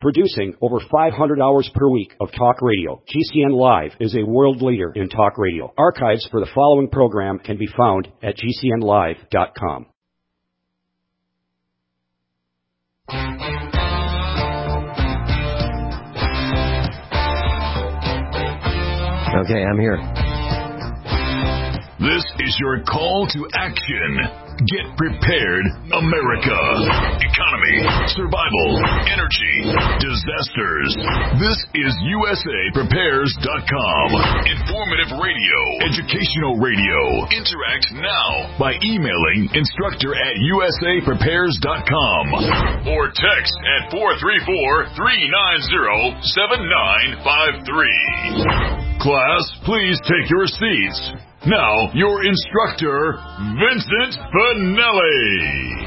Producing over 500 hours per week of talk radio, GCN Live is a world leader in talk radio. Archives for the following program can be found at GCNlive.com. Okay, I'm here. This is your call to action. Get prepared, America. Economy, survival, energy, disasters. This is USAPrepares.com. Informative radio, educational radio. Interact now by emailing instructor@USAPrepares.com or text at 434-390-7953. Class, please take your seats. Now, your instructor, Vincent Finelli.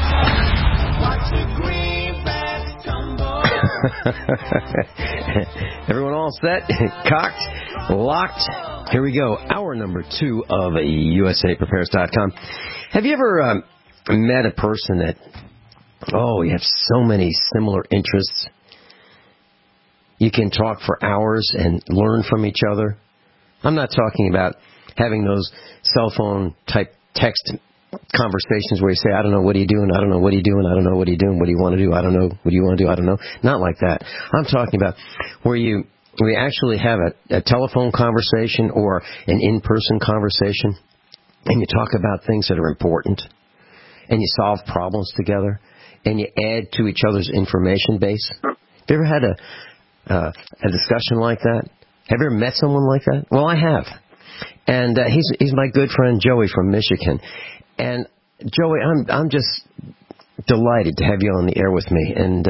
Everyone all set? Cocked? Locked? Here we go. Hour number 2 of USAPrepares.com. Have you ever met a person that, you have so many similar interests? You can talk for hours and learn from each other. I'm not talking about having those cell phone type text conversations where you say, I don't know, what are you doing? I don't know, what are you doing? I don't know, what are you doing? What do you want to do? I don't know, what do you want to do? I don't know. Not like that. I'm talking about where we actually have a telephone conversation or an in-person conversation, and you talk about things that are important, and you solve problems together, and you add to each other's information base. Have you ever had a discussion like that? Have you ever met someone like that? Well, I have. And he's my good friend Joey from Michigan. And Joey, I'm just delighted to have you on the air with me. And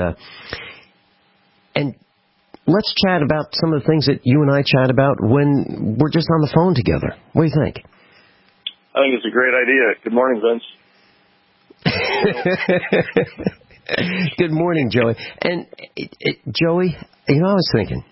let's chat about some of the things that you and I chat about when we're just on the phone together. What do you think? I think it's a great idea. Good morning, Vince. Good morning, Joey. And Joey, I was thinking,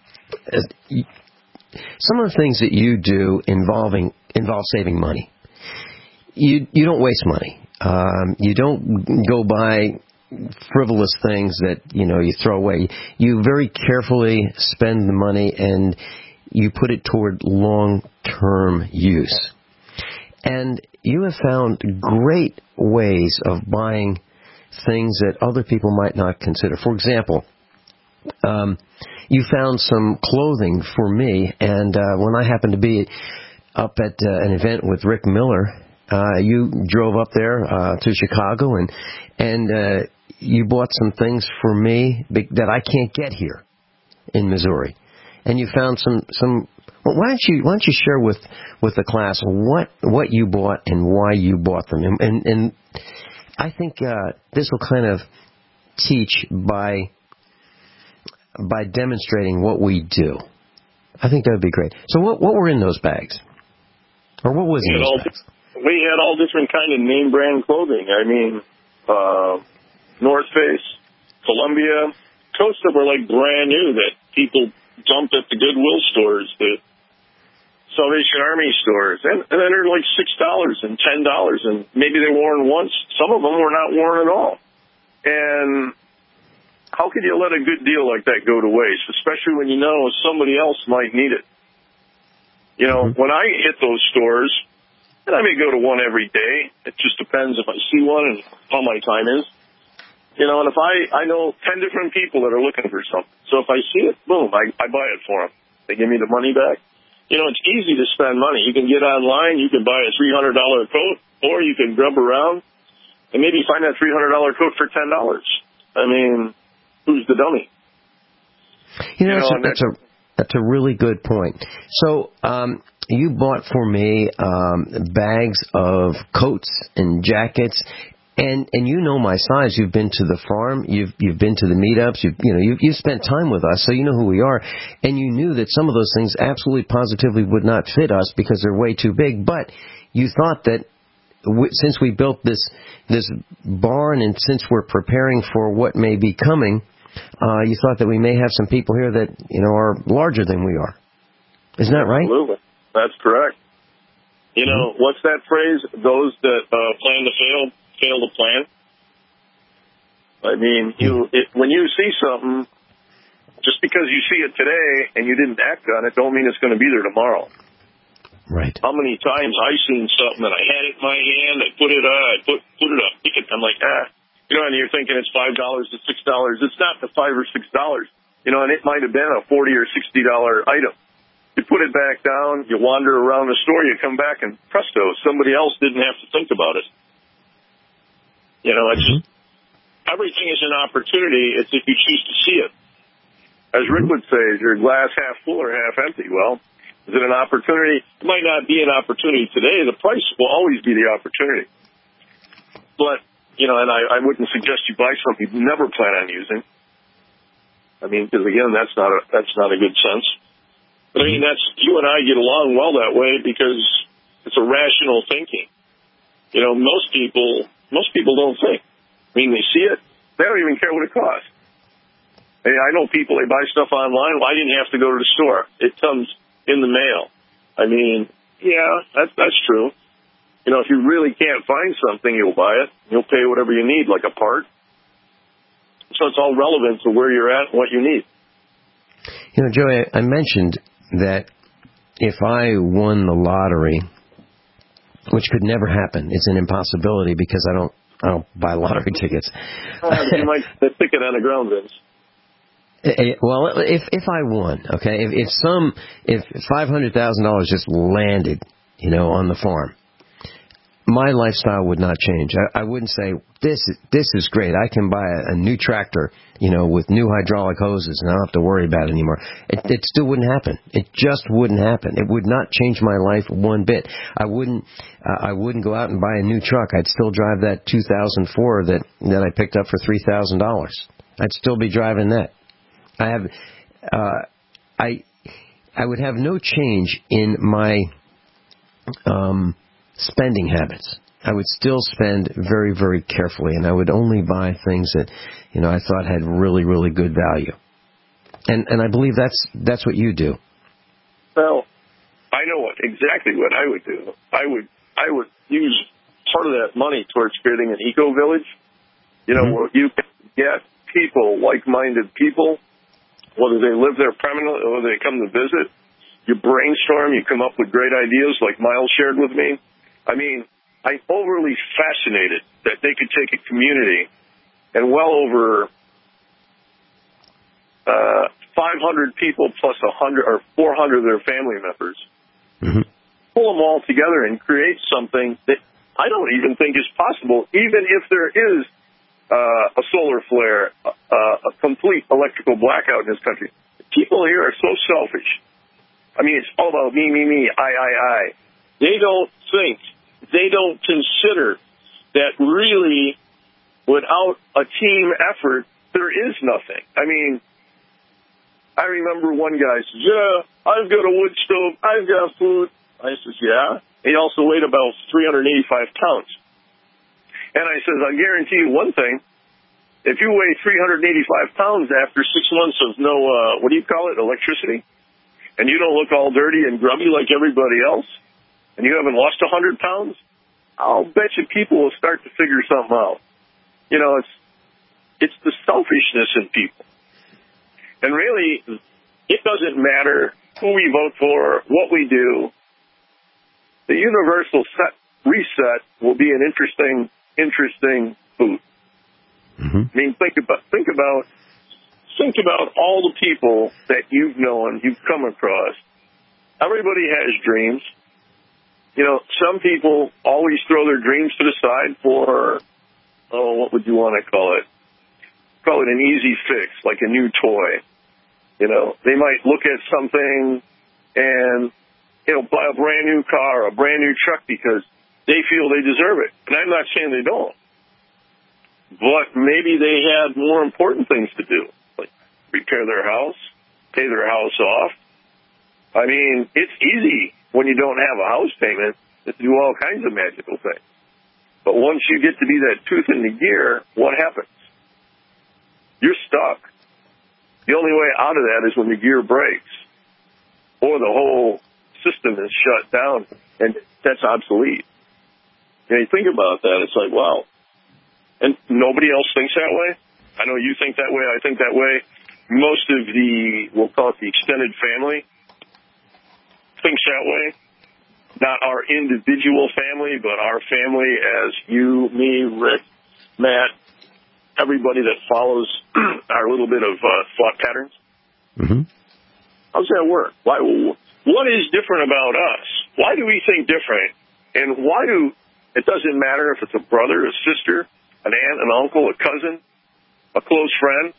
some of the things that you do involve saving money. You don't waste money. You don't go buy frivolous things that you throw away. You very carefully spend the money and you put it toward long-term use. And you have found great ways of buying things that other people might not consider. For example, you found some clothing for me, and when I happened to be up at an event with Rick Miller, you drove up there to Chicago, and you bought some things for me that I can't get here in Missouri. And you found some. Well, why don't you share with the class what you bought and why you bought them? And I think this will kind of teach by demonstrating what we do. I think that would be great. So what were in those bags? Or what was in those bags? We had all different kind of name brand clothing. I mean, North Face, Columbia, coats that were like brand new that people dumped at the Goodwill stores, the Salvation Army stores. And then they're like $6 and $10, and maybe they were worn once. Some of them were not worn at all. And how could you let a good deal like that go to waste, especially when you know somebody else might need it? When I hit those stores, and I may go to one every day. It just depends if I see one and how my time is. And if I know 10 different people that are looking for something. So if I see it, boom, I buy it for them. They give me the money back. It's easy to spend money. You can get online, you can buy a $300 coat, or you can grub around and maybe find that $300 coat for $10. I mean, who's the dummy? That's a really good point. So, you bought for me bags of coats and jackets, and my size. You've been to the farm, you've been to the meetups, you've spent time with us, so you know who we are, and you knew that some of those things absolutely positively would not fit us because they're way too big. But you thought that since we built this barn and since we're preparing for what may be coming, you thought that we may have some people here that are larger than we are. Isn't that right? Absolutely. That's correct. What's that phrase? Those that plan to fail to plan. I mean, when you see something, just because you see it today and you didn't act on it, don't mean it's going to be there tomorrow. Right. How many times I've seen something and I had it in my hand, I put it up, I'm like, and you're thinking it's $5 to $6. It's not the $5 or $6, and it might have been a $40 or $60 item. You put it back down, you wander around the store, you come back, and presto, somebody else didn't have to think about it. It's just, everything is an opportunity. It's if you choose to see it. As Rick would say, is your glass half full or half empty? Well, is it an opportunity? It might not be an opportunity today. The price will always be the opportunity. But, and I wouldn't suggest you buy something you never plan on using. I mean, because again, that's not a good sense. But I mean, you and I get along well that way because it's a rational thinking. Most people don't think. I mean, they see it. They don't even care what it costs. I know people, they buy stuff online. Well, I didn't have to go to the store. It comes in the mail. I mean, yeah, that's true. If you really can't find something, you'll buy it. You'll pay whatever you need, like a part. So it's all relevant to where you're at and what you need. Joey, I mentioned that if I won the lottery, which could never happen, it's an impossibility because I don't buy lottery tickets. You might the ticket on the ground, Vince. Well, if I won, okay, if $500,000 just landed, on the farm, my lifestyle would not change. I wouldn't say this is great. I can buy a new tractor, with new hydraulic hoses, and I don't have to worry about it anymore. It still wouldn't happen. It just wouldn't happen. It would not change my life one bit. I wouldn't go out and buy a new truck. I'd still drive that 2004 that I picked up for $3,000. I'd still be driving that. I would have no change in my spending habits. I would still spend very, very carefully, and I would only buy things that I thought had really, really good value. And I believe that's what you do. Well, I know exactly what I would do. I would use part of that money towards creating an eco-village. Where you can get people, like-minded people, whether they live there permanently or whether they come to visit. You brainstorm, you come up with great ideas like Miles shared with me. I mean, I'm overly fascinated that they could take a community and well over 500 people plus 100 or 400 of their family members, pull them all together and create something that I don't even think is possible, even if there is a solar flare, a complete electrical blackout in this country. People here are so selfish. I mean, it's all about me, I. They don't think, they don't consider that really without a team effort, there is nothing. I mean, I remember one guy says, I've got a wood stove, I've got food. I says, yeah. He also weighed about 385 pounds. And I says, I guarantee you one thing. If you weigh 385 pounds after 6 months of no, electricity, and you don't look all dirty and grubby like everybody else, and you haven't lost 100 pounds, I'll bet you people will start to figure something out. It's the selfishness in people. And really, it doesn't matter who we vote for, what we do. The universal reset will be an interesting food. I mean, think about all the people that you've known, you've come across. Everybody has dreams. Some people always throw their dreams to the side for, what would you want to call it? Call it an easy fix, like a new toy. They might look at something and, buy a brand new car, a brand new truck because they feel they deserve it. And I'm not saying they don't. But maybe they had more important things to do, like repair their house, pay their house off. I mean, it's easy when you don't have a house payment to do all kinds of magical things. But once you get to be that tooth in the gear, what happens? You're stuck. The only way out of that is when the gear breaks or the whole system is shut down, and that's obsolete. You think about that, it's like, wow. And nobody else thinks that way? I know you think that way. I think that way. Most of we'll call it the extended family, thinks that way. Not our individual family, but our family as you, me, Rick, Matt, everybody that follows our little bit of thought patterns. Mm-hmm. How's that work? What is different about us? Why do we think different? And it doesn't matter if it's a brother, a sister, an aunt, an uncle, a cousin, a close friend,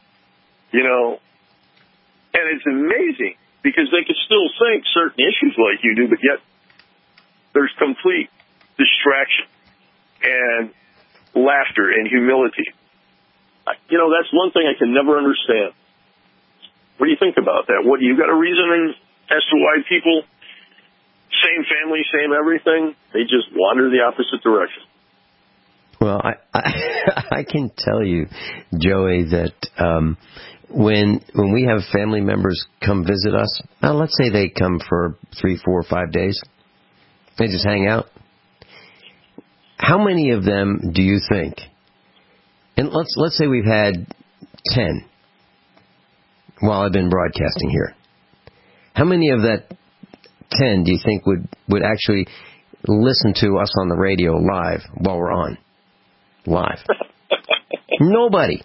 and it's amazing because they could still think certain issues like you do, but yet there's complete distraction and laughter and humility. That's one thing I can never understand. What do you think about that? What, you got a reason as to why people, same family, same everything, they just wander the opposite direction? Well, I can tell you, Joey, that when we have family members come visit us, now let's say they come for 3, 4, 5 days, they just hang out. How many of them do you think? And let's say we've had 10 while I've been broadcasting here. How many of that 10 do you think would actually listen to us on the radio live while we're on? Live. Nobody.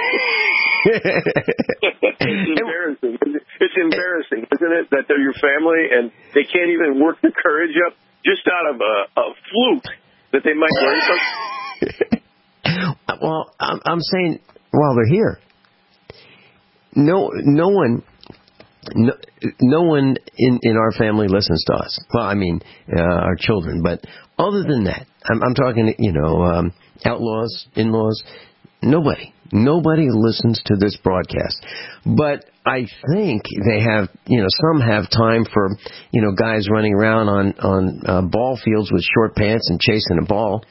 It's embarrassing. It's embarrassing, isn't it, that they're your family and they can't even work the courage up just out of a fluke that they might learn something? Well, I'm saying while they're here, no one in our family listens to us. Well, I mean, our children. But other than that, I'm talking, outlaws, in-laws, nobody listens to this broadcast. But I think they have, some have time for, guys running around on ball fields with short pants and chasing a ball,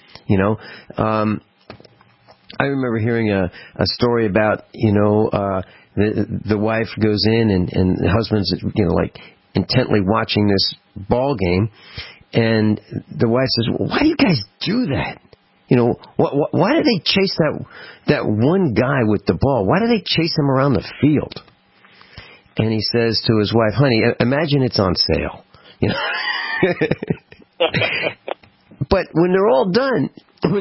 I remember hearing a story about, the wife goes in and the husband's, intently watching this ball game. And the wife says, well, why do you guys do that? Why do they chase that one guy with the ball? Why do they chase him around the field? And he says to his wife, honey, imagine it's on sale. But when they're all done,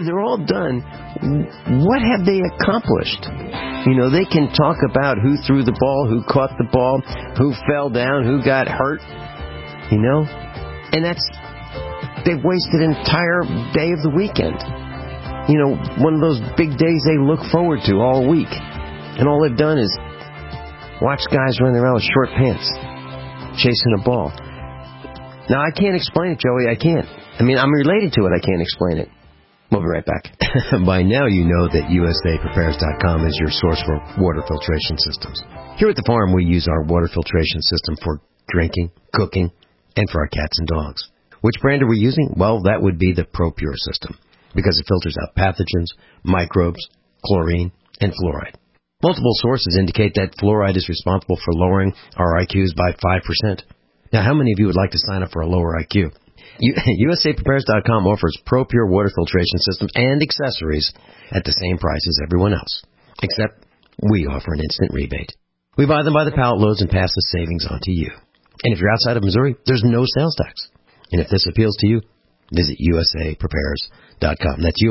what have they accomplished? They can talk about who threw the ball, who caught the ball, who fell down, who got hurt, and they've wasted an entire day of the weekend. One of those big days they look forward to all week. And all they've done is watch guys running around with short pants, chasing a ball. Now, I can't explain it, Joey. I can't. I mean, I'm related to it. I can't explain it. We'll be right back. By now, you know that USAPrepares.com is your source for water filtration systems. Here at the farm, we use our water filtration system for drinking, cooking, and for our cats and dogs. Which brand are we using? Well, that would be the ProPure system, because it filters out pathogens, microbes, chlorine, and fluoride. Multiple sources indicate that fluoride is responsible for lowering our IQs by 5%. Now, how many of you would like to sign up for a lower IQ? USAPrepares.com offers ProPure water filtration systems and accessories at the same price as everyone else, except we offer an instant rebate. We buy them by the pallet loads and pass the savings on to you. And if you're outside of Missouri, there's no sales tax. And if this appeals to you, visit USAPrepares.com. That's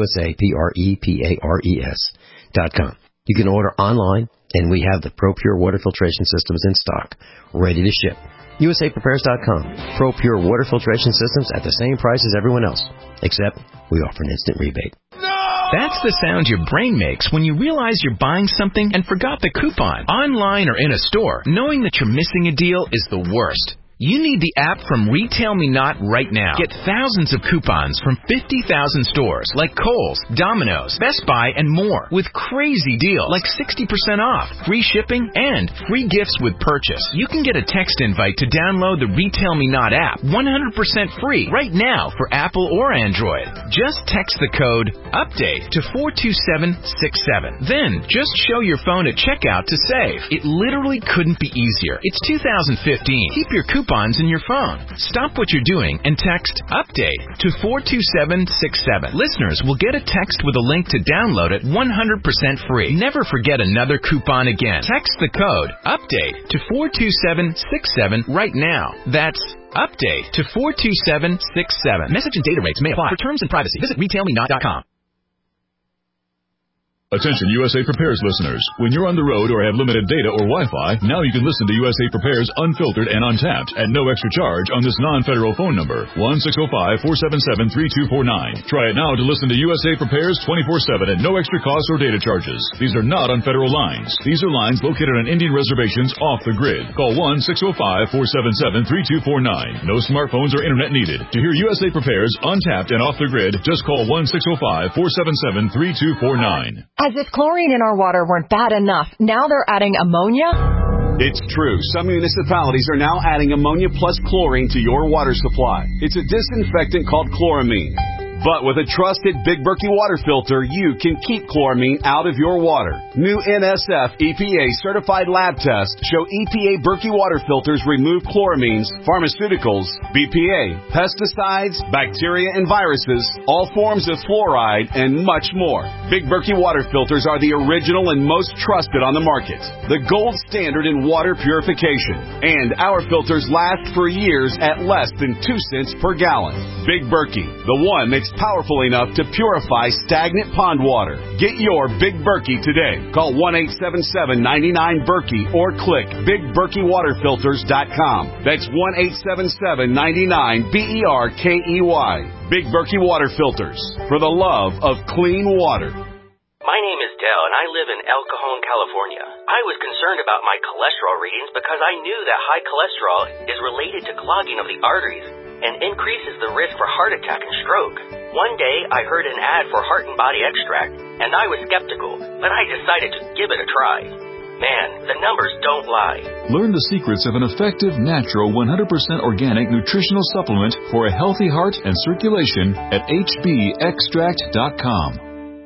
USAPrepares.com. You can order online, and we have the ProPure water filtration systems in stock, ready to ship. USAPrepares.com. ProPure water filtration systems at the same price as everyone else, except we offer an instant rebate. That's the sound your brain makes when you realize you're buying something and forgot the coupon. Online or in a store, knowing that you're missing a deal is the worst. You need the app from Retail Me Not right now. Get thousands of coupons from 50,000 stores like Kohl's, Domino's, Best Buy, and more with crazy deals like 60% off, free shipping, and free gifts with purchase. You can get a text invite to download the Retail Me Not app 100% free right now for Apple or Android. Just text the code UPDATE to 42767. Then just show your phone at checkout to save. It literally couldn't be easier. It's 2015. Keep your coupon coupons in your phone. Stop what you're doing and text UPDATE to 42767. Listeners will get a text with a link to download it 100% free. Never forget another coupon again. Text the code UPDATE to 42767 right now. That's UPDATE to 42767. Message and data rates may apply. For terms and privacy, visit retailmenot.com. Attention USA Prepares listeners. When you're on the road or have limited data or Wi-Fi, now you can listen to USA Prepares unfiltered and untapped at no extra charge on this non-federal phone number, 1-605-477-3249. Try it now to listen to USA Prepares 24/7 at no extra cost or data charges. These are not on federal lines. These are lines located on Indian reservations off the grid. Call 1-605-477-3249. No smartphones or internet needed. To hear USA Prepares untapped and off the grid, just call 1-605-477-3249. As if chlorine in our water weren't bad enough, now they're adding ammonia? It's true. Some municipalities are now adding ammonia plus chlorine to your water supply. It's a disinfectant called chloramine. But with a trusted Big Berkey water filter, you can keep chloramine out of your water. New NSF EPA certified lab tests show EPA Berkey water filters remove chloramines, pharmaceuticals, BPA, pesticides, bacteria and viruses, all forms of fluoride, and much more. Big Berkey water filters are the original and most trusted on the market. The gold standard in water purification. And our filters last for years at less than 2 cents per gallon. Big Berkey, the one that's powerful enough to purify stagnant pond water. Get your Big Berkey today. Call 1-877-99-BERKEY or click BigBerkeyWaterFilters.com. That's 1-877-99-BERKEY. Big Berkey Water Filters, for the love of clean water. My name is Dell, and I live in El Cajon, California. I was concerned about my cholesterol readings because I knew that high cholesterol is related to clogging of the arteries and increases the risk for heart attack and stroke. One day, I heard an ad for Heart and Body Extract, and I was skeptical, but I decided to give it a try. Man, the numbers don't lie. Learn the secrets of an effective, natural, 100% organic nutritional supplement for a healthy heart and circulation at hbextract.com.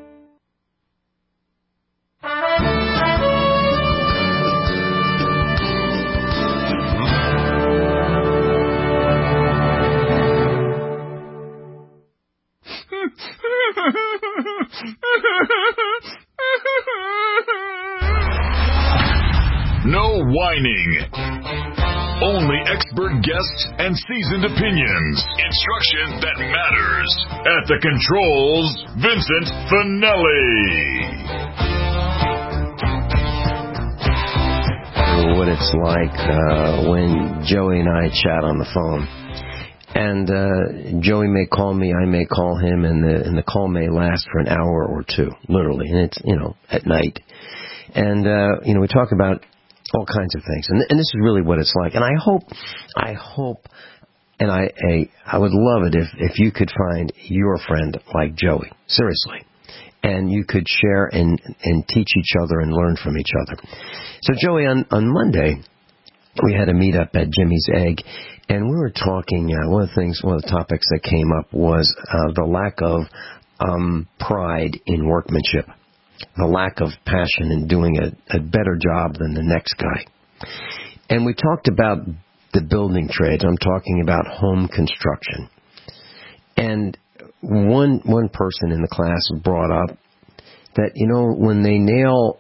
No whining. Only expert guests and seasoned opinions. Instruction that matters. At the controls, Vincent Finelli. What it's like when Joey and I chat on the phone. And Joey may call me, I may call him, and the call may last for an hour or two, literally. And it's, at night. And, we talk about all kinds of things. And this is really what it's like. And I hope, and I would love it if you could find your friend like Joey. Seriously. And you could share and teach each other and learn from each other. So, Joey, on Monday, we had a meetup at Jimmy's Egg, and we were talking, one of the topics that came up was the lack of pride in workmanship, the lack of passion in doing a better job than the next guy. And we talked about the building trades. I'm talking about home construction. And one person in the class brought up that, when they nail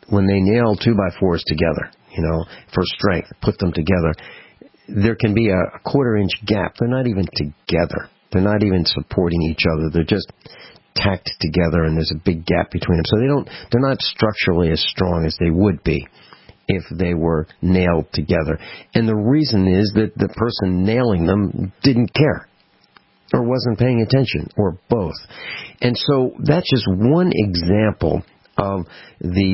2x4s together, for strength, put them together, there can be a quarter-inch gap. They're not even together. They're not even supporting each other. They're just tacked together, and there's a big gap between them. So they're not structurally as strong as they would be if they were nailed together. And the reason is that the person nailing them didn't care or wasn't paying attention, or both. And so that's just one example of the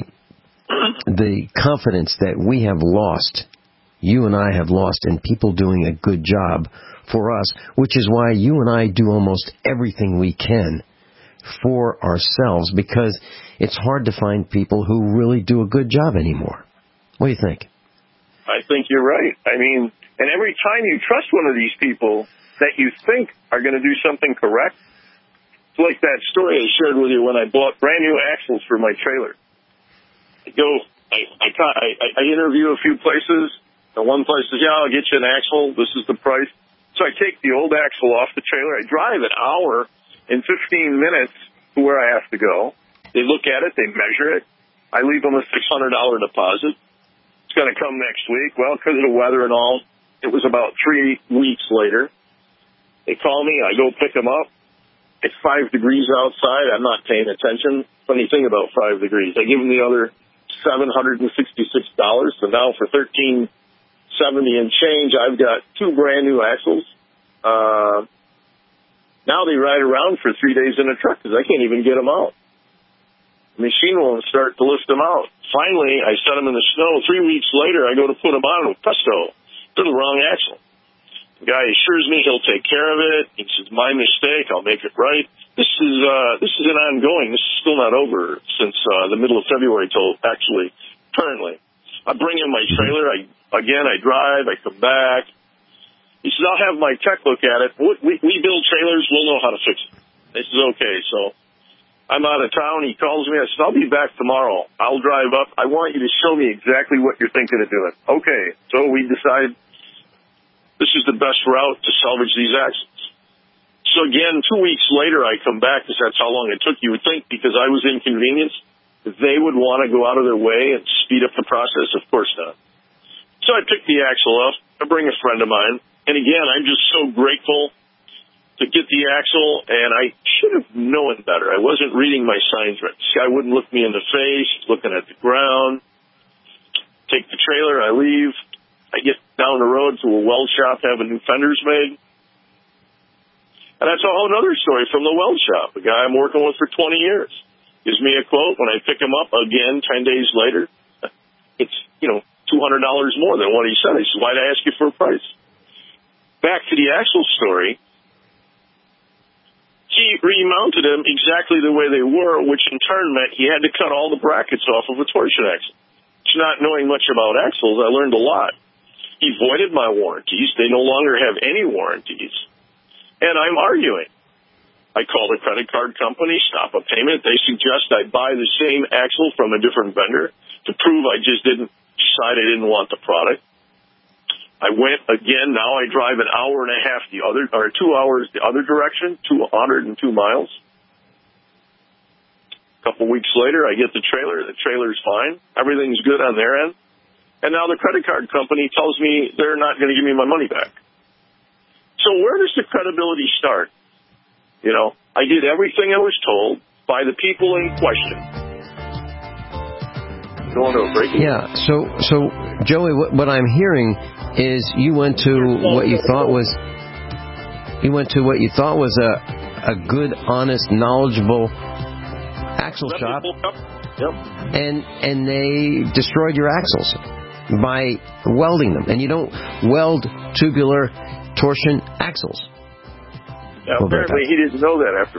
confidence that we have lost, you and I have lost, in people doing a good job for us, which is why you and I do almost everything we can for ourselves, because it's hard to find people who really do a good job anymore. What do you think? I think you're right. I mean, and every time you trust one of these people that you think are going to do something correct, it's like that story I shared with you when I bought brand new axles for my trailer. I interview a few places. And one place says, yeah, I'll get you an axle. This is the price. So I take the old axle off the trailer. I drive an hour and 15 minutes to where I have to go. They look at it. They measure it. I leave them a $600 deposit. It's going to come next week. Well, because of the weather and all, it was about 3 weeks later. They call me. I go pick them up. It's 5 degrees outside. I'm not paying attention. Funny thing about 5 degrees. I give them the other $766. So now for $1,370 and change, I've got 2 brand new axles. Now they ride around for 3 days in a truck because I can't even get them out. The machine won't start to lift them out. Finally, I set them in the snow. 3 weeks later, I go to put them on. Presto, they're the wrong axle. The guy assures me he'll take care of it. He says, my mistake, I'll make it right. This is an ongoing. This is still not over since the middle of February till actually currently. I bring in my trailer. I drive. I come back. He says, I'll have my tech look at it. We build trailers. We'll know how to fix it. I says, okay. So I'm out of town. He calls me. I said, I'll be back tomorrow. I'll drive up. I want you to show me exactly what you're thinking of doing. Okay. So we decide this is the best route to salvage these axles. So again, 2 weeks later, I come back because that's how long it took. You would think because I was inconvenienced, they would want to go out of their way and speed up the process. Of course not. So I pick the axle up. I bring a friend of mine. And again, I'm just so grateful to get the axle, and I should have known better. I wasn't reading my signs right. This guy wouldn't look me in the face, looking at the ground. Take the trailer, I leave. I get down the road to a weld shop having new fenders made. And that's a whole other story from the weld shop, the guy I'm working with for 20 years. Gives me a quote. When I pick him up again 10 days later, it's, $200 more than what he said. I said, why'd I ask you for a price? Back to the axle story. He remounted them exactly the way they were, which in turn meant he had to cut all the brackets off of a torsion axle. Not knowing much about axles, I learned a lot. He voided my warranties. They no longer have any warranties. And I'm arguing. I call the credit card company, stop a payment. They suggest I buy the same axle from a different vendor to prove I just didn't decide I didn't want the product. I went again. Now I drive an hour and a half 2 hours the other direction, 102 miles. A couple weeks later, I get the trailer. The trailer's fine. Everything's good on their end. And now the credit card company tells me they're not going to give me my money back. So where does the credibility start? I did everything I was told by the people in question. Going to a break. Yeah. So Joey, what I'm hearing is you went to what you thought was a good, honest, knowledgeable axle shop. Yep. And they destroyed your axles by welding them. And you don't weld tubular torsion axles. Yeah, apparently he didn't know that after.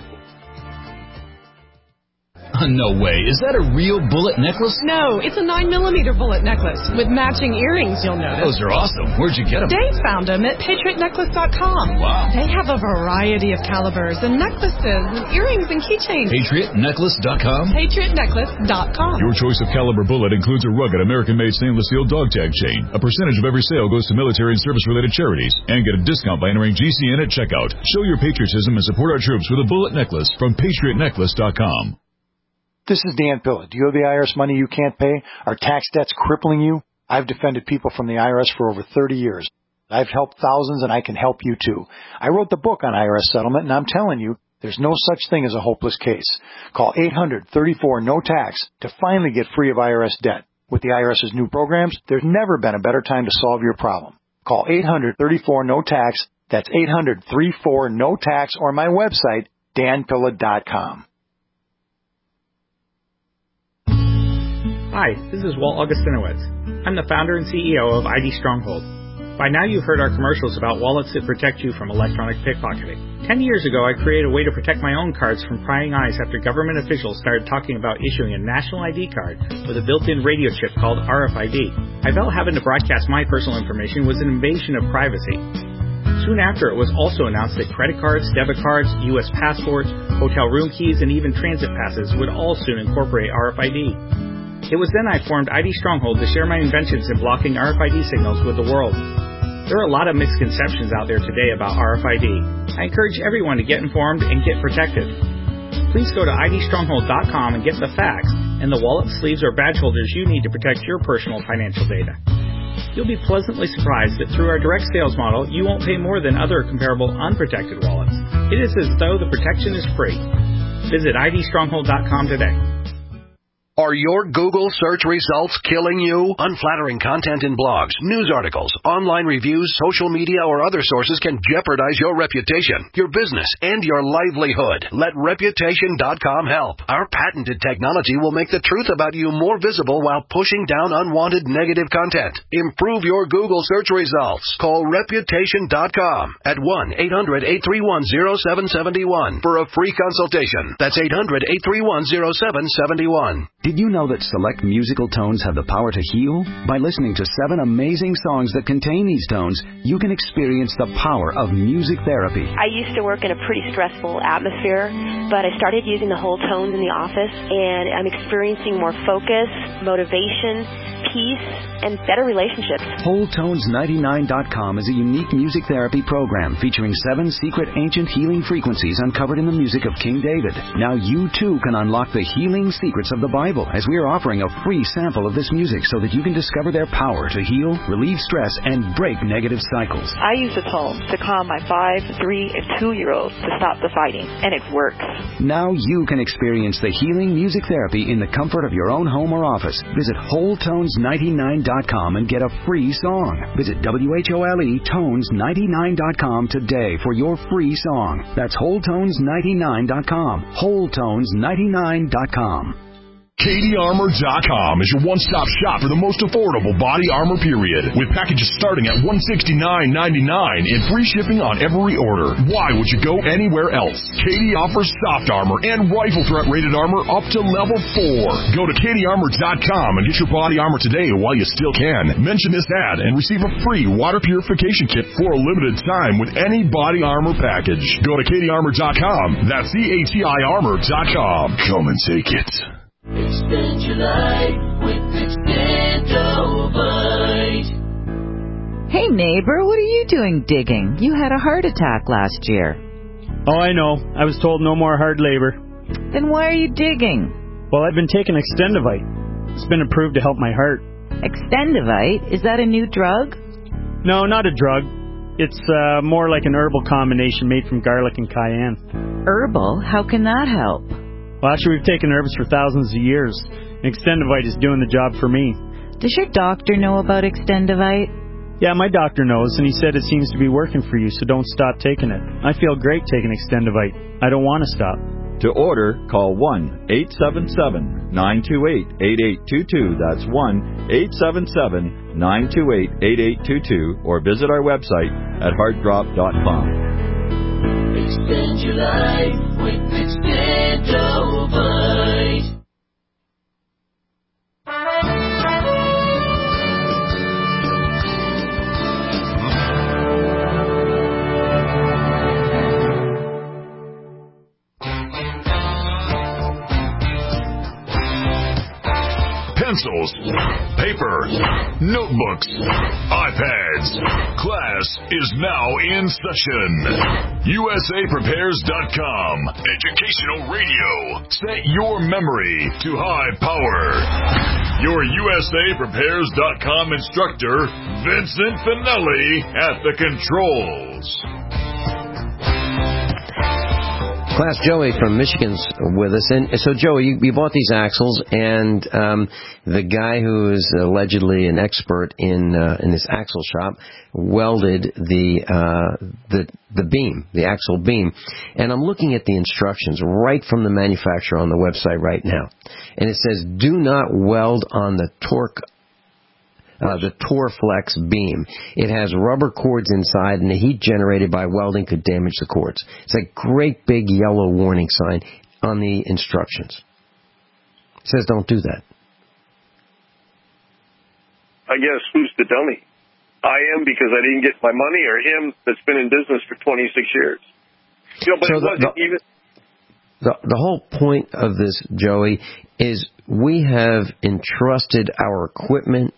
No way. Is that a real bullet necklace? No, it's a 9mm bullet necklace with matching earrings, you'll notice. Those are awesome. Where'd you get them? Dave found them at PatriotNecklace.com. Wow. They have a variety of calibers and necklaces and earrings and keychains. PatriotNecklace.com? PatriotNecklace.com. Your choice of caliber bullet includes a rugged American-made stainless steel dog tag chain. A percentage of every sale goes to military and service-related charities. And get a discount by entering GCN at checkout. Show your patriotism and support our troops with a bullet necklace from PatriotNecklace.com. This is Dan Pilla. Do you have the IRS money you can't pay? Are tax debts crippling you? I've defended people from the IRS for over 30 years. I've helped thousands, and I can help you too. I wrote the book on IRS settlement, and I'm telling you, there's no such thing as a hopeless case. Call 800-34-NO-TAX to finally get free of IRS debt. With the IRS's new programs, there's never been a better time to solve your problem. Call 800-34-NO-TAX. That's 800-34-NO-TAX, or my website, danpilla.com. Hi, this is Walt Augustinowicz. I'm the founder and CEO of ID Stronghold. By now you've heard our commercials about wallets that protect you from electronic pickpocketing. 10 years ago, I created a way to protect my own cards from prying eyes after government officials started talking about issuing a national ID card with a built-in radio chip called RFID. I felt having to broadcast my personal information was an invasion of privacy. Soon after, it was also announced that credit cards, debit cards, U.S. passports, hotel room keys, and even transit passes would all soon incorporate RFID. It was then I formed ID Stronghold to share my inventions in blocking RFID signals with the world. There are a lot of misconceptions out there today about RFID. I encourage everyone to get informed and get protected. Please go to idstronghold.com and get the facts and the wallet, sleeves, or badge holders you need to protect your personal financial data. You'll be pleasantly surprised that through our direct sales model, you won't pay more than other comparable unprotected wallets. It is as though the protection is free. Visit idstronghold.com today. Are your Google search results killing you? Unflattering content in blogs, news articles, online reviews, social media, or other sources can jeopardize your reputation, your business, and your livelihood. Let Reputation.com help. Our patented technology will make the truth about you more visible while pushing down unwanted negative content. Improve your Google search results. Call Reputation.com at 1-800-831-0771 for a free consultation. That's 800-831-0771. Did you know that select musical tones have the power to heal? By listening to 7 amazing songs that contain these tones, you can experience the power of music therapy. I used to work in a pretty stressful atmosphere, but I started using the whole tones in the office, and I'm experiencing more focus, motivation, peace, and better relationships. WholeTones99.com is a unique music therapy program featuring 7 secret ancient healing frequencies uncovered in the music of King David. Now you too can unlock the healing secrets of the Bible, as we are offering a free sample of this music so that you can discover their power to heal, relieve stress, and break negative cycles. I use the tones to calm my 5, 3, and 2-year-olds to stop the fighting, and it works. Now you can experience the healing music therapy in the comfort of your own home or office. Visit WholeTones99.com and get a free song. Visit WHOLETones99.com today for your free song. That's WholeTones99.com. WholeTones99.com. KDArmor.com is your one-stop shop for the most affordable body armor period, with packages starting at $169.99 and free shipping on every order. Why would you go anywhere else? KD offers soft armor and rifle threat rated armor up to level 4. Go to KDArmor.com and get your body armor today while you still can. Mention this ad and receive a free water purification kit for a limited time with any body armor package. Go to KDArmor.com. That's CHEI-armor.com. Come and take it. Extend your life with Extendovite. Hey neighbor, what are you doing digging? You had a heart attack last year. Oh, I know. I was told no more hard labor. Then why are you digging? Well, I've been taking Extendovite. It's been approved to help my heart. Extendovite? Is that a new drug? No, not a drug. It's more like an herbal combination made from garlic and cayenne. Herbal? How can that help? Well, actually, we've taken herbs for thousands of years. Extendovite is doing the job for me. Does your doctor know about Extendovite? Yeah, my doctor knows, and he said it seems to be working for you, so don't stop taking it. I feel great taking Extendovite. I don't want to stop. To order, call 1-877-928-8822. That's 1-877-928-8822, or visit our website at heartdrop.com. Extend your life with Extendovite. Pencils, paper, notebooks, iPads. Class is now in session. USAPrepares.com. Educational radio. Set your memory to high power. Your USAPrepares.com instructor, Vincent Finelli, at the controls. Class, Joey from Michigan's with us. And so, Joey, you bought these axles, and the guy who is allegedly an expert in this axle shop welded the beam, the axle beam. And I'm looking at the instructions right from the manufacturer on the website right now. And it says, do not weld on the Torflex beam. It has rubber cords inside, and the heat generated by welding could damage the cords. It's a great big yellow warning sign on the instructions. It says don't do that. I guess who's the dummy? I am, because I didn't get my money, or him that's been in business for 26 years. You know, but so it wasn't even... The whole point of this, Joey, is we have entrusted our equipment,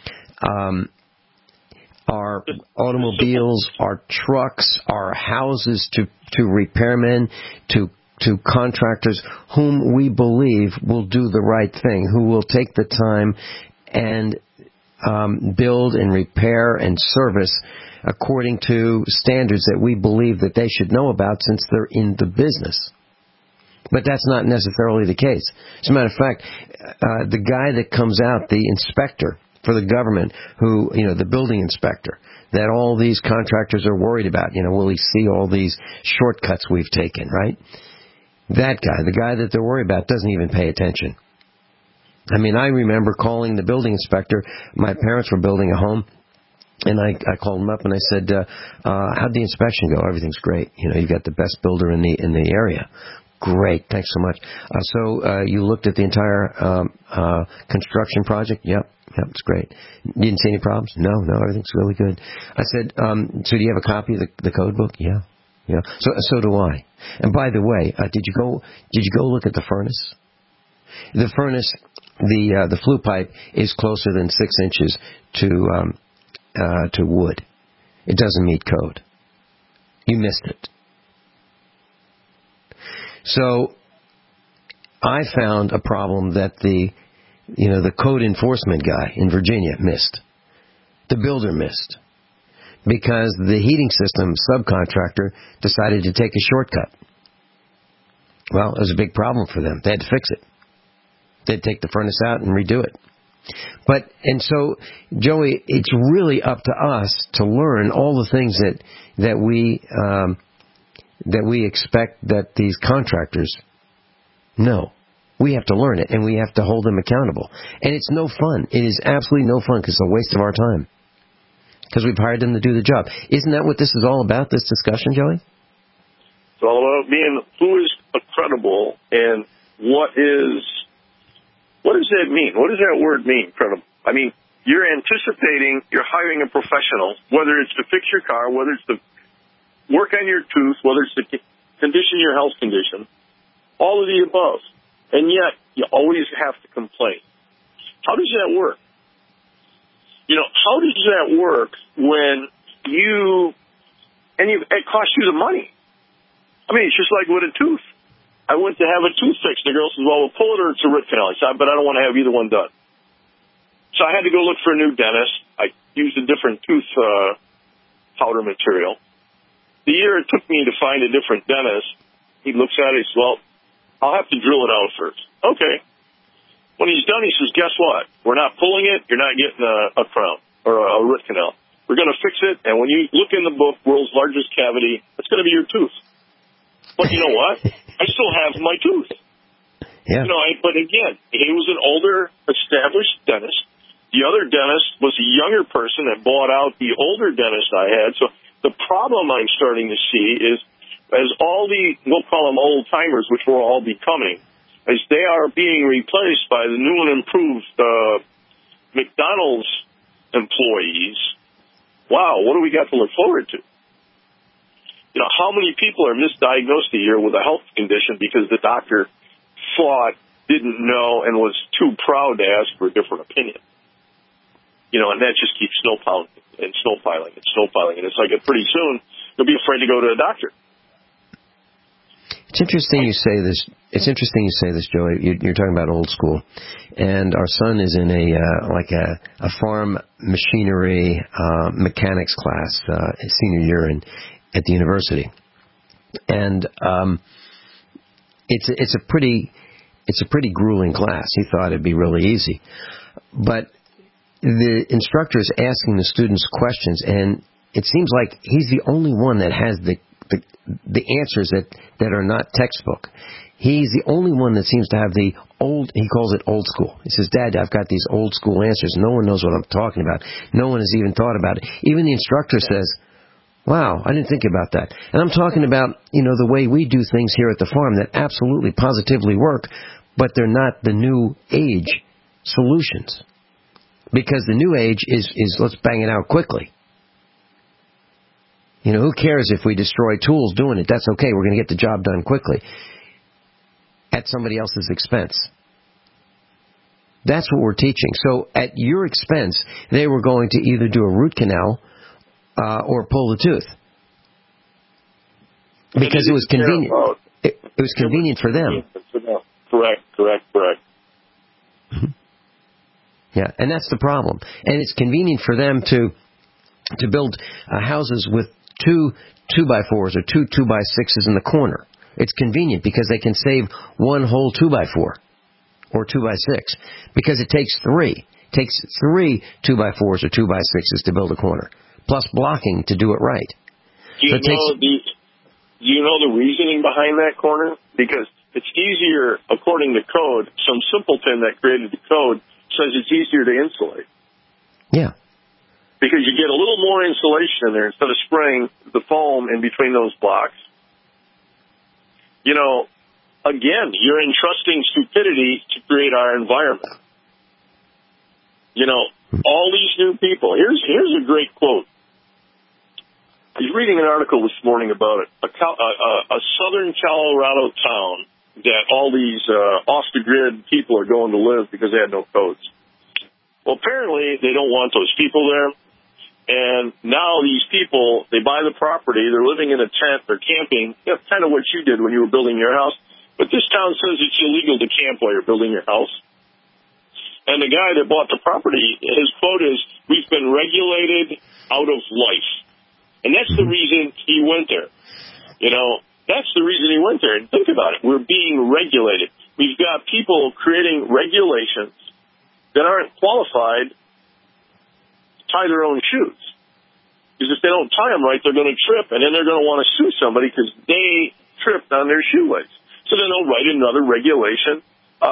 our automobiles, our trucks, our houses to repairmen, to contractors whom we believe will do the right thing, who will take the time and build and repair and service according to standards that we believe that they should know about since they're in the business. But that's not necessarily the case. As a matter of fact, the guy that comes out, the inspector for the government, who, the building inspector, that all these contractors are worried about, will he see all these shortcuts we've taken, right? That guy, the guy that they're worried about, doesn't even pay attention. I mean, I remember calling the building inspector. My parents were building a home, and I called him up and I said, how'd the inspection go? Everything's great. You've got the best builder in the area. Great, thanks so much. So you looked at the entire construction project? Yep, it's great. You didn't see any problems? No, everything's really good. I said, so do you have a copy of the code book? Yeah. So do I. And by the way, did you go look at the furnace? The furnace, the flue pipe is closer than 6 inches to wood. It doesn't meet code. You missed it. So I found a problem that the code enforcement guy in Virginia missed. The builder missed. Because the heating system subcontractor decided to take a shortcut. Well, it was a big problem for them. They had to fix it. They'd take the furnace out and redo it. And so, Joey, it's really up to us to learn all the things that we expect that these contractors know. We have to learn it, and we have to hold them accountable. And it's no fun. It is absolutely no fun because it's a waste of our time. Because we've hired them to do the job. Isn't that what this is all about, this discussion, Joey? It's all about being who is credible and what does that mean? What does that word mean, credible? I mean, you're hiring a professional, whether it's to fix your car, whether it's to work on your tooth, whether it's to condition your health condition, all of the above. And yet, you always have to complain. How does that work? How does that work when it costs you the money? I mean, it's just like with a tooth. I went to have a tooth fixed. The girl says, well, we'll pull it or it's a root canal. I said, but I don't want to have either one done. So I had to go look for a new dentist. I used a different tooth powder material. The year it took me to find a different dentist, he looks at it, he says, well, I'll have to drill it out first. Okay. When he's done, he says, guess what? We're not pulling it. You're not getting a crown or a root canal. We're going to fix it, and when you look in the book, world's largest cavity, it's going to be your tooth. But you know what? I still have my tooth. Yeah. But again, he was an older, established dentist. The other dentist was a younger person that bought out the older dentist I had. So the problem I'm starting to see is, as all we'll call them old-timers, which we're all becoming, as they are being replaced by the new and improved McDonald's employees, wow, what do we got to look forward to? How many people are misdiagnosed a year with a health condition because the doctor didn't know, and was too proud to ask for a different opinion? And that just keeps snowpiling. And it's like pretty soon you'll be afraid to go to a doctor. It's interesting you say this, Joey. You're talking about old school, and our son is in a farm machinery mechanics class, senior year at the university, and it's a pretty grueling class. He thought it'd be really easy, but the instructor is asking the students questions, and it seems like he's the only one that has the answers that are not textbook. He's the only one that seems to have he calls it old school. He says, Dad, I've got these old school answers. No one knows what I'm talking about. No one has even thought about it. Even the instructor says, wow, I didn't think about that. And I'm talking about, the way we do things here at the farm that absolutely, positively work, but they're not the new age solutions. Because the new age is let's bang it out quickly. Who cares if we destroy tools doing it? That's okay. We're going to get the job done quickly at somebody else's expense. That's what we're teaching. So at your expense, they were going to either do a root canal or pull the tooth. Because it was convenient. It was convenient for them. Correct. Mm-hmm. Yeah, and that's the problem. And it's convenient for them to build houses with two 2x4s or two 2x6s in the corner. It's convenient because they can save one whole 2x4 or 2x6 because it takes three. It takes three 2x4s or 2x6s to build a corner, plus blocking to do it right. Do you know the reasoning behind that corner? Because it's easier, according to code, some simpleton that created the code says it's easier to insulate. Yeah. Because you get a little more insulation in there instead of spraying the foam in between those blocks. You know, again, you're entrusting stupidity to create our environment. You know, all these new people. Here's a great quote. I was reading an article this morning about it. A southern Colorado town that all these off-the-grid people are going to live because they had no codes. Well, apparently they don't want those people there. And now these people, they buy the property, they're living in a tent, they're camping, kind of what you did when you were building your house. But this town says it's illegal to camp while you're building your house. And the guy that bought the property, his quote is, "We've been regulated out of life." And that's the reason he went there. You know, that's the reason he went there. And think about it. We're being regulated. We've got people creating regulations that aren't qualified to tie their own shoes. Because if they don't tie them right, they're going to trip, and then they're going to want to sue somebody because they tripped on their shoelace. So then they'll write another regulation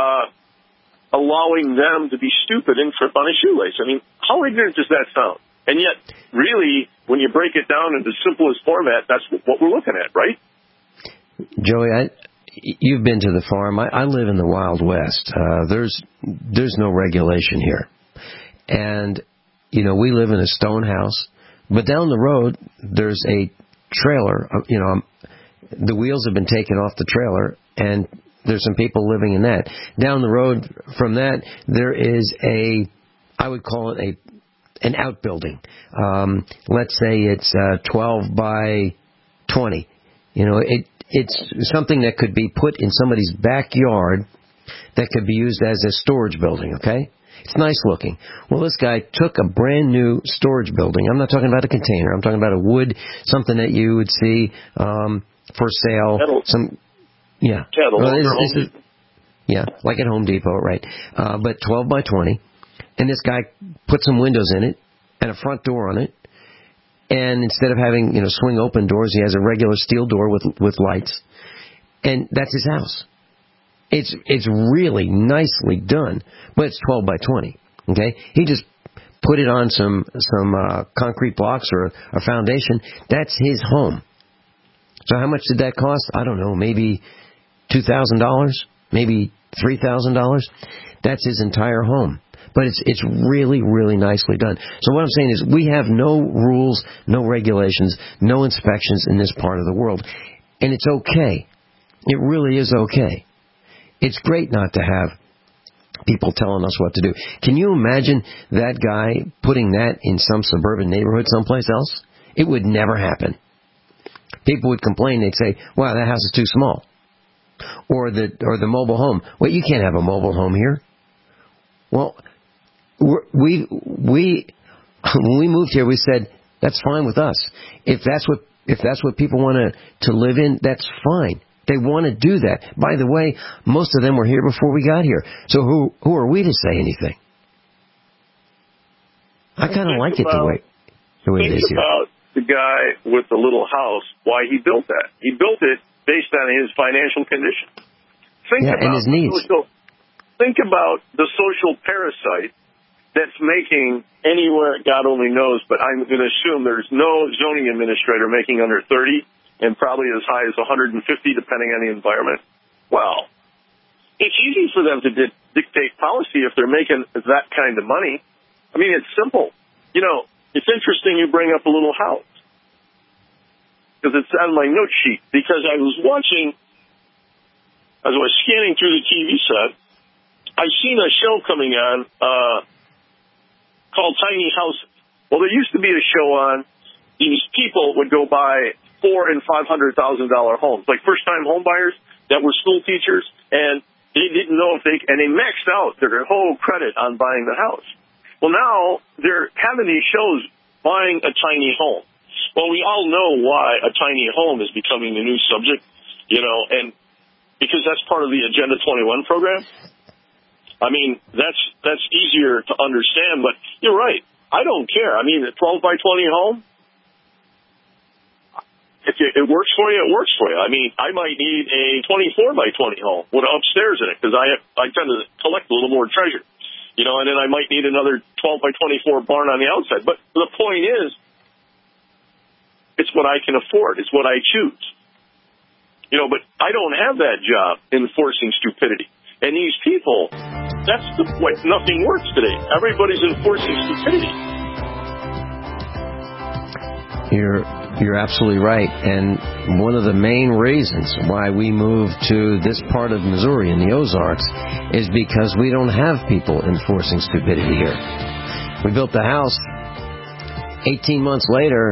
allowing them to be stupid and trip on a shoelace. I mean, how ignorant does that sound? And yet, really, when you break it down into the simplest format, that's what we're looking at, right? Joey, you've been to the farm. I live in the Wild West. There's no regulation here. And, you know, we live in a stone house. But down the road, there's a trailer. You know, the wheels have been taken off the trailer, and there's some people living in that. Down the road from that, there is I would call it an outbuilding. Let's say it's 12 by 20. You know, it's something that could be put in somebody's backyard that could be used as a storage building, okay? It's nice looking. Well, this guy took a brand new storage building. I'm not talking about a container. I'm talking about a wood, something that you would see for sale. Yeah. Yeah, like at Home Depot, right? But 12 by 20. And this guy put some windows in it and a front door on it. And instead of having, you know, swing open doors, he has a regular steel door with lights. And that's his house. It's really nicely done, but it's 12 by 20. Okay, he just put it on some concrete blocks or a foundation. That's his home. So how much did that cost? I don't know, maybe $2,000, maybe $3,000. That's his entire home. But it's really, really nicely done. So what I'm saying is we have no rules, no regulations, no inspections in this part of the world. And it's okay. It really is okay. It's great not to have people telling us what to do. Can you imagine that guy putting that in some suburban neighborhood someplace else? It would never happen. People would complain. They'd say, wow, that house is too small. Or the mobile home. Well, you can't have a mobile home here. Well, when we moved here, we said, that's fine with us. If that's what people want to live in, that's fine. They want to do that. By the way, most of them were here before we got here. So who are we to say anything? I kind of like it the way it is here. Think about the guy with the little house, why he built that. He built it based on his financial condition. And his needs. Think about the social parasite that's making anywhere, God only knows, but I'm going to assume there's no zoning administrator making under 30 and probably as high as 150 depending on the environment. Well, it's easy for them to dictate policy if they're making that kind of money. I mean, it's simple. You know, it's interesting you bring up a little house because it's on my note sheet because I was scanning through the TV set, I've seen a show coming on called Tiny Houses. Well, there used to be a show on. These people would go buy $400,000 and $500,000 homes, like first-time home buyers that were school teachers, and they didn't know if they maxed out their whole credit on buying the house. Well, now they're having these shows buying a tiny home. Well, we all know why a tiny home is becoming the new subject, and because that's part of the Agenda 21 program. I mean, that's easier to understand, but you're right. I don't care. I mean, a 12 by 20 home, if it works for you, it works for you. I mean, I might need a 24 by 20 home with upstairs in it because I tend to collect a little more treasure, and then I might need another 12 by 24 barn on the outside. But the point is, it's what I can afford. It's what I choose. But I don't have that job enforcing stupidity. And these people, that's nothing works today. Everybody's enforcing stupidity. You're absolutely right. And one of the main reasons why we moved to this part of Missouri in the Ozarks is because we don't have people enforcing stupidity here. We built the house. 18 months later,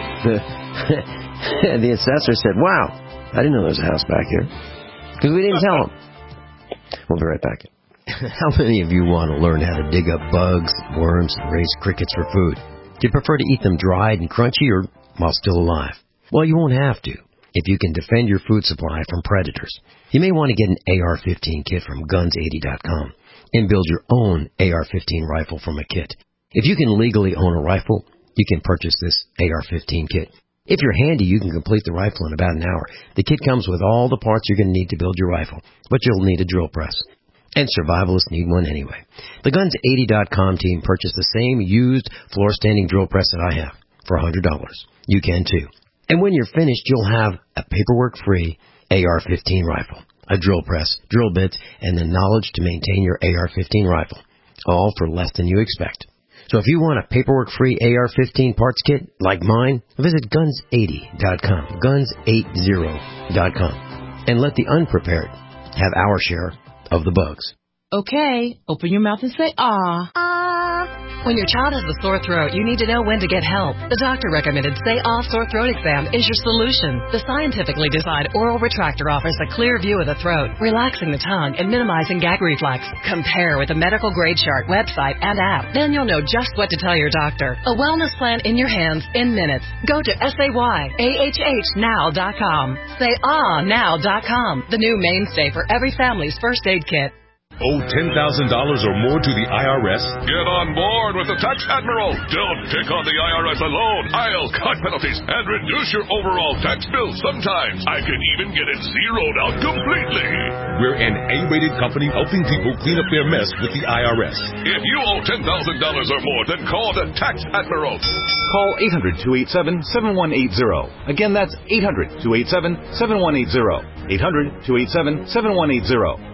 the assessor said, "Wow, I didn't know there was a house back here." Because we didn't tell them. We'll be right back. How many of you want to learn how to dig up bugs, worms, and raise crickets for food? Do you prefer to eat them dried and crunchy or while still alive? Well, you won't have to if you can defend your food supply from predators. You may want to get an AR-15 kit from Guns80.com and build your own AR-15 rifle from a kit. If you can legally own a rifle, you can purchase this AR-15 kit. If you're handy, you can complete the rifle in about an hour. The kit comes with all the parts you're going to need to build your rifle, but you'll need a drill press. And survivalists need one anyway. The Guns80.com team purchased the same used floor-standing drill press that I have for $100. You can too. And when you're finished, you'll have a paperwork-free AR-15 rifle, a drill press, drill bits, and the knowledge to maintain your AR-15 rifle, all for less than you expect. So if you want a paperwork-free AR-15 parts kit like mine, visit Guns80.com, Guns80.com, and let the unprepared have our share of the bugs. Okay, open your mouth and say, ah. When your child has a sore throat, you need to know when to get help. The doctor recommended Say Off Sore Throat Exam is your solution. The scientifically designed oral retractor offers a clear view of the throat, relaxing the tongue and minimizing gag reflex. Compare with the medical grade chart, website, and app. Then you'll know just what to tell your doctor. A wellness plan in your hands in minutes. Go to SayAHHnow.com. SayAhNow.com, the new mainstay for every family's first aid kit. Owe $10,000 or more to the IRS? Get on board with the Tax Admiral. Don't take on the IRS alone. I'll cut penalties and reduce your overall tax bill. Sometimes I can even get it zeroed out completely. We're an A-rated company helping people clean up their mess with the IRS. If you owe $10,000 or more, then call the Tax Admiral. Call 800-287-7180. Again, that's 800-287-7180. 800-287-7180.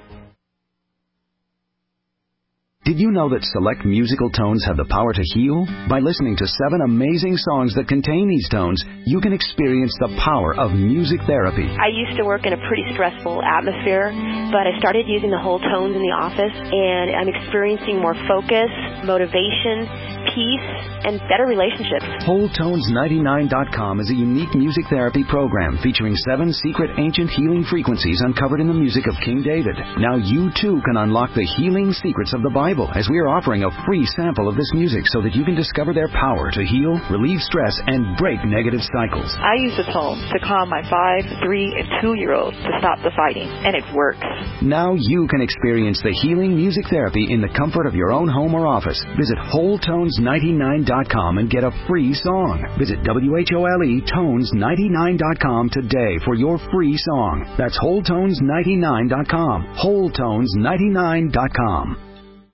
Did you know that select musical tones have the power to heal? By listening to 7 amazing songs that contain these tones, you can experience the power of music therapy. I used to work in a pretty stressful atmosphere, but I started using the whole tones in the office, and I'm experiencing more focus, motivation, peace, and better relationships. WholeTones99.com is a unique music therapy program featuring 7 secret ancient healing frequencies uncovered in the music of King David. Now you too can unlock the healing secrets of the Bible, as we are offering a free sample of this music so that you can discover their power to heal, relieve stress, and break negative cycles. I use the tones to calm my 5, 3, and 2-year-olds to stop the fighting, and it works. Now you can experience the healing music therapy in the comfort of your own home or office. Visit WholeTones99.com and get a free song. Visit WHOLETones99.com today for your free song. That's WholeTones99.com. WholeTones99.com.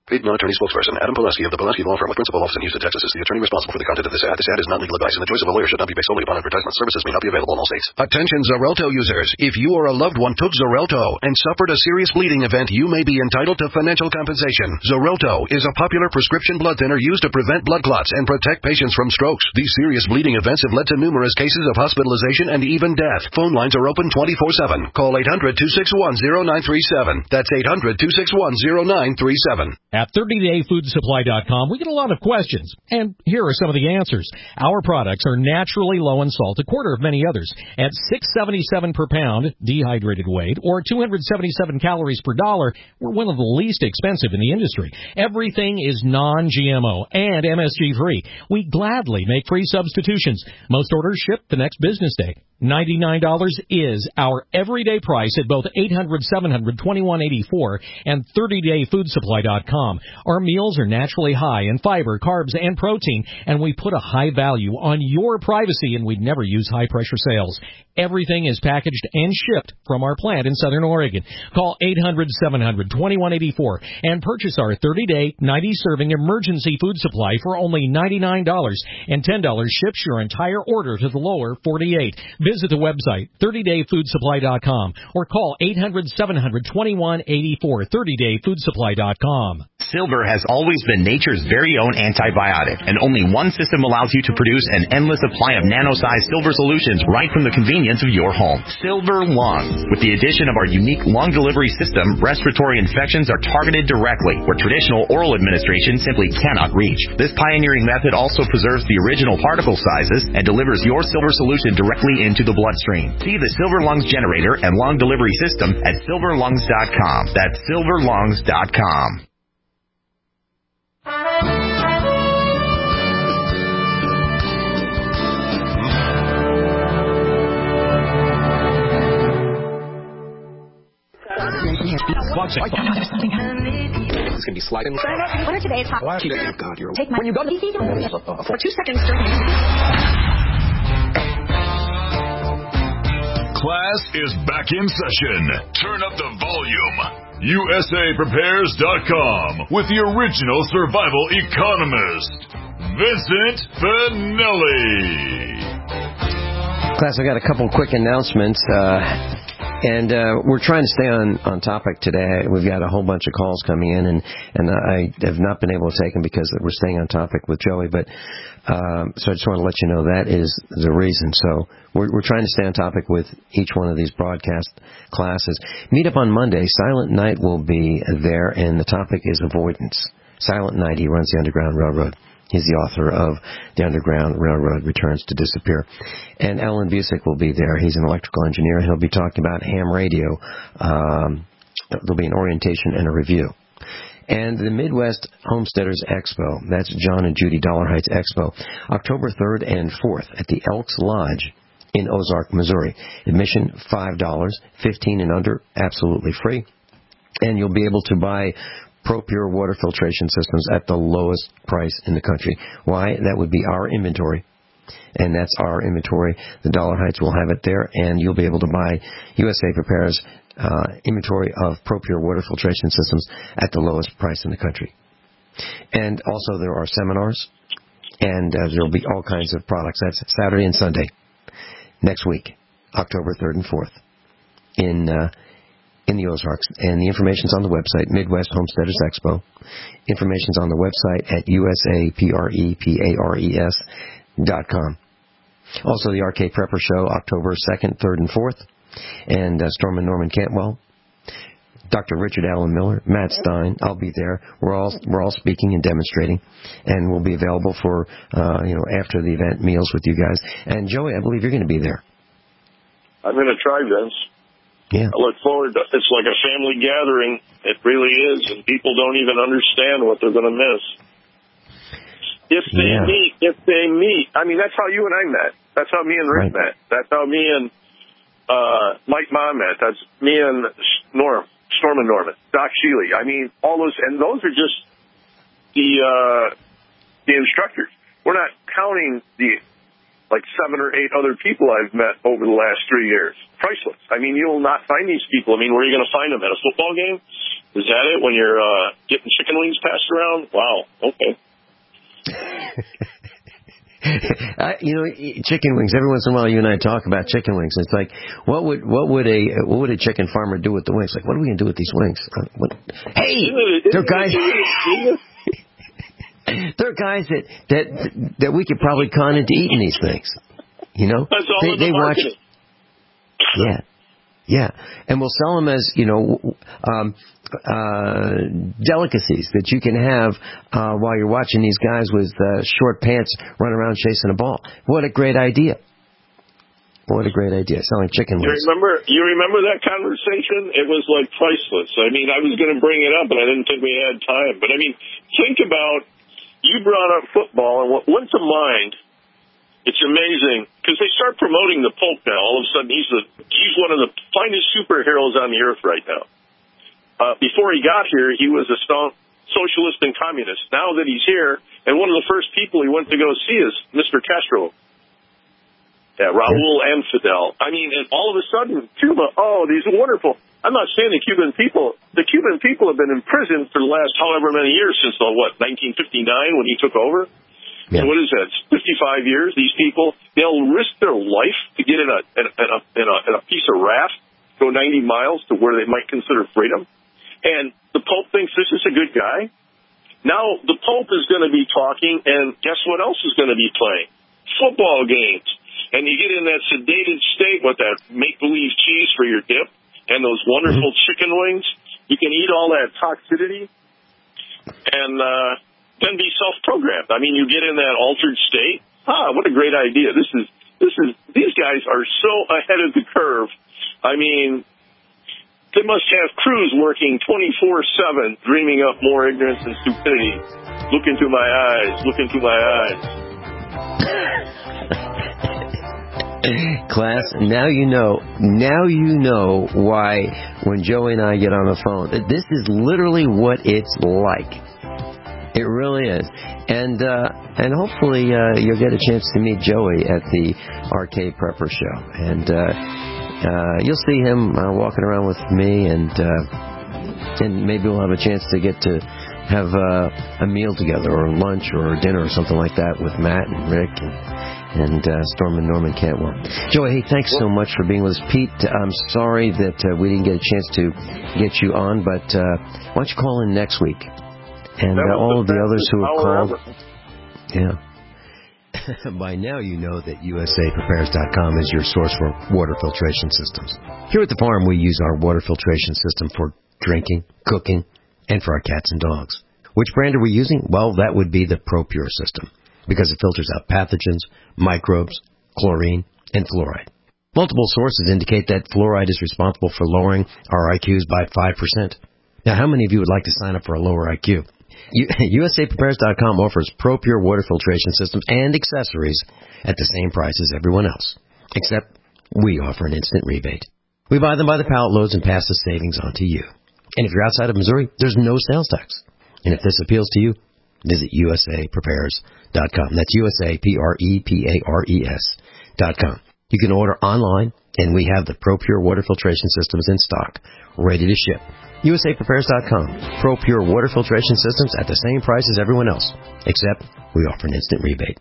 Paid non-attorney spokesperson Adam Pileski of the Pileski Law Firm with principal office in Houston, Texas is the attorney responsible for the content of this ad. This ad is not legal advice, and the choice of a lawyer should not be based solely upon advertisement. Services may not be available in all states. Attention Xarelto users. If you or a loved one took Xarelto and suffered a serious bleeding event, you may be entitled to financial compensation. Xarelto is a popular prescription blood thinner used to prevent blood clots and protect patients from strokes. These serious bleeding events have led to numerous cases of hospitalization and even death. Phone lines are open 24/7. Call 800-261-0937. That's 800-261-0937. At 30dayfoodsupply.com, we get a lot of questions, and here are some of the answers. Our products are naturally low in salt, a quarter of many others, at $6.77 per pound dehydrated weight, or 277 calories per dollar. We're one of the least expensive in the industry. Everything is non-GMO and MSG-free. We gladly make free substitutions. Most orders ship the next business day. $99 is our everyday price at both 800-700-2184 and 30dayfoodsupply.com. Our meals are naturally high in fiber, carbs, and protein, and we put a high value on your privacy, and we'd never use high-pressure sales. Everything is packaged and shipped from our plant in Southern Oregon. Call 800-700-2184 and purchase our 30-day, 90-serving emergency food supply for only $99, and $10 ships your entire order to the lower 48. Visit the website, 30dayfoodsupply.com, or call 800-700-2184, 30dayfoodsupply.com. Silver has always been nature's very own antibiotic, and only one system allows you to produce an endless supply of nano-sized silver solutions right from the convenience of your home. Silver Lung. With the addition of our unique lung delivery system, respiratory infections are targeted directly, where traditional oral administration simply cannot reach. This pioneering method also preserves the original particle sizes and delivers your silver solution directly into the bloodstream. See the Silver Lungs generator and lung delivery system at silverlungs.com. That's silverlungs.com. It's going to be sliding. What are today's hot? Oh, God, you're... Take my... When you go to... For 2 seconds during... Class is back in session. Turn up the volume. USAPrepares.com with the original survival economist, Vincent Finelli. Class, I got a couple quick announcements. And we're trying to stay on topic today. We've got a whole bunch of calls coming in, and I have not been able to take them because we're staying on topic with Joey. But so I just want to let you know that is the reason. So we're trying to stay on topic with each one of these broadcast classes. Meet up on Monday. Silent Night will be there, and the topic is avoidance. Silent Night, he runs the Underground Railroad. He's the author of The Underground Railroad Returns to Disappear. And Alan Busick will be there. He's an electrical engineer. He'll be talking about ham radio. There'll be an orientation and a review. And the Midwest Homesteaders Expo, that's John and Judy Dollar Heights Expo, October 3rd and 4th at the Elks Lodge in Ozark, Missouri. Admission $5, 15 and under, absolutely free. And you'll be able to buy ProPure water filtration systems at the lowest price in the country. Why? That would be our inventory. And that's our inventory. The Dollar Heights will have it there, and you'll be able to buy USA Prepares inventory of ProPure water filtration systems at the lowest price in the country. And also there are seminars, and there'll be all kinds of products. That's Saturday and Sunday next week, October 3rd and 4th in the Ozarks. And the information's on the website, Midwest Homesteaders Expo. Information's on the website at USAPREPARES.com. Also, the RK Prepper Show, October 2nd, 3rd, and 4th. And Storm and Norman Cantwell. Dr. Richard Allen Miller, Matt Stein, I'll be there. We're all speaking and demonstrating, and we'll be available for after the event meals with you guys. And Joey, I believe you're going to be there. I'm going to try, Vince. Yeah. I look forward to it. It's like a family gathering. It really is, and people don't even understand what they're going to miss. If they meet. I mean, that's how you and I met. That's how me and Rick met. That's how me and Mike Ma met. That's me and Storm and Norman, Doc Sheely. I mean, all those, and those are just the instructors. We're not counting the 7 or 8 other people I've met over the last 3 years. Priceless. I mean, you'll not find these people. I mean, where are you going to find them? At a football game? Is that it when you're getting chicken wings passed around? Wow. Okay. Chicken wings. Every once in a while, you and I talk about chicken wings. It's like, what would a chicken farmer do with the wings? Like, what are we going to do with these wings? Hey, they're guys. There are guys that we could probably con into eating these things. You know, that's all they watch. Yeah, and we'll sell them as delicacies that you can have while you're watching these guys with short pants run around chasing a ball. What a great idea! What a great idea! Selling chicken wings. You remember that conversation? It was like priceless. I mean, I was going to bring it up, and I didn't think we had time. But I mean, think about. You brought up football, and what went to mind, it's amazing, because they start promoting the Pope now. All of a sudden, he's one of the finest superheroes on the earth right now. Before he got here, he was a staunch socialist and communist. Now that he's here, and one of the first people he went to go see is Mr. Castro. Yeah, Raul and Fidel. I mean, and all of a sudden, Cuba, these are wonderful. I'm not saying the Cuban people have been in prison for the last however many years since 1959 when he took over. Yeah. So what is that? 55 years. These people, they'll risk their life to get in a piece of raft, go 90 miles to where they might consider freedom. And the Pope thinks this is a good guy. Now the Pope is going to be talking, and guess what else is going to be playing? Football games. And you get in that sedated state with that make-believe cheese for your dip. And those wonderful chicken wings, you can eat all that toxicity and then be self-programmed. I mean, you get in that altered state. What a great idea! These guys are so ahead of the curve. I mean, they must have crews working 24/7, dreaming up more ignorance and stupidity. Look into my eyes. Look into my eyes. Class, now you know why when Joey and I get on the phone, this is literally what it's like. It really is. And hopefully you'll get a chance to meet Joey at the Arcade Prepper Show. And you'll see him walking around with me, and maybe we'll have a chance to get to have a meal together, or lunch or dinner or something like that with Matt and Rick and Storm and Norman Cantwell. Joey, hey, thanks so much for being with us. Pete, I'm sorry that we didn't get a chance to get you on, but why don't you call in next week? And all of the others who have called. Yeah. By now you know that USAPrepares.com is your source for water filtration systems. Here at the farm, we use our water filtration system for drinking, cooking, and for our cats and dogs. Which brand are we using? Well, that would be the ProPure system, because it filters out pathogens, microbes, chlorine, and fluoride. Multiple sources indicate that fluoride is responsible for lowering our IQs by 5%. Now, how many of you would like to sign up for a lower IQ? USAPrepares.com offers ProPure water filtration systems and accessories at the same price as everyone else, except we offer an instant rebate. We buy them by the pallet loads and pass the savings on to you. And if you're outside of Missouri, there's no sales tax. And if this appeals to you, visit USAPrepares.com. That's USAPrepares.com. You can order online, and we have the ProPure water filtration systems in stock, ready to ship. USAPrepares.com. ProPure water filtration systems at the same price as everyone else, except we offer an instant rebate.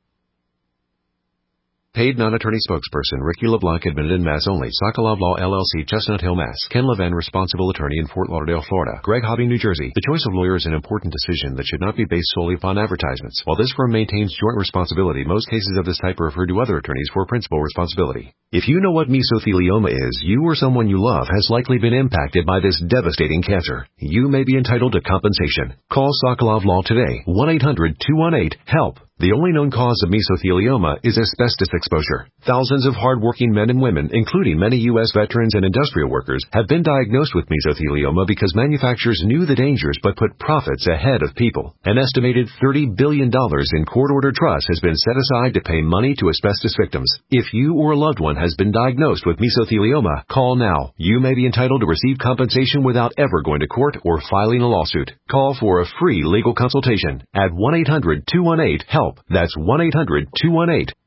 Paid non-attorney spokesperson Ricky LeBlanc, admitted in Mass only. Sokolov Law, LLC, Chestnut Hill, Mass. Ken Levin, responsible attorney in Fort Lauderdale, Florida. Greg Hobby, New Jersey. The choice of lawyer is an important decision that should not be based solely upon advertisements. While this firm maintains joint responsibility, most cases of this type are referred to other attorneys for principal responsibility. If you know what mesothelioma is, you or someone you love has likely been impacted by this devastating cancer. You may be entitled to compensation. Call Sokolov Law today. 1-800-218-HELP. The only known cause of mesothelioma is asbestos exposure. Thousands of hard-working men and women, including many U.S. veterans and industrial workers, have been diagnosed with mesothelioma because manufacturers knew the dangers but put profits ahead of people. An estimated $30 billion in court-ordered trust has been set aside to pay money to asbestos victims. If you or a loved one has been diagnosed with mesothelioma, call now. You may be entitled to receive compensation without ever going to court or filing a lawsuit. Call for a free legal consultation at 1-800-218-HELP. That's 1-800-218-HELP.